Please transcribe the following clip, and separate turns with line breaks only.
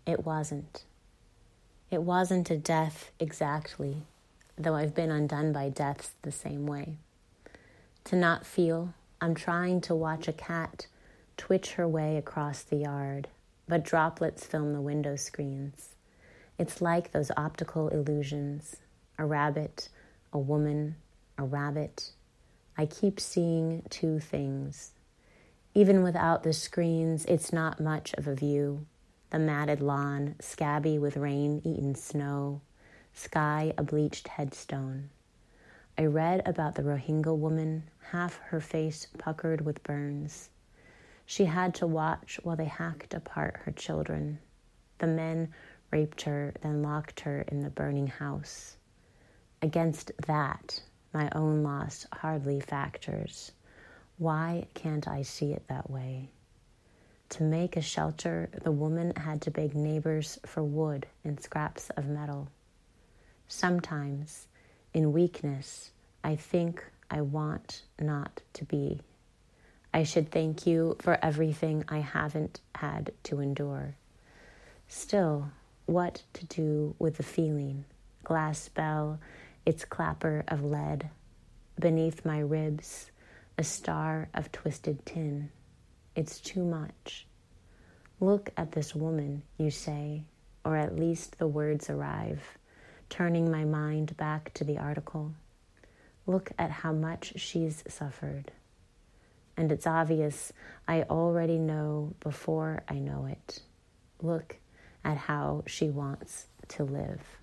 It wasn't. It wasn't a death exactly, though I've been undone by deaths the same way. To not feel, I'm trying to watch a cat twitch her way across the yard, but droplets film the window screens. It's like those optical illusions. A rabbit, a woman, a rabbit. I keep seeing two things. Even without the screens, it's not much of a view. The matted lawn, scabby with rain-eaten snow, sky a bleached headstone. I read about the Rohingya woman, half her face puckered with burns. She had to watch while they hacked apart her children. The men raped her, then locked her in the burning house. Against that, my own loss hardly factors. Why can't I see it that way? To make a shelter, the woman had to beg neighbors for wood and scraps of metal. Sometimes, in weakness, I think I want not to be. I should thank you for everything I haven't had to endure. Still, what to do with the feeling? Glass bell, its clapper of lead. Beneath my ribs, a star of twisted tin. It's too much. Look at this woman, you say, or at least the words arrive, turning my mind back to the article. Look at how much she's suffered. And it's obvious I already know before I know it. Look at how she wants to live.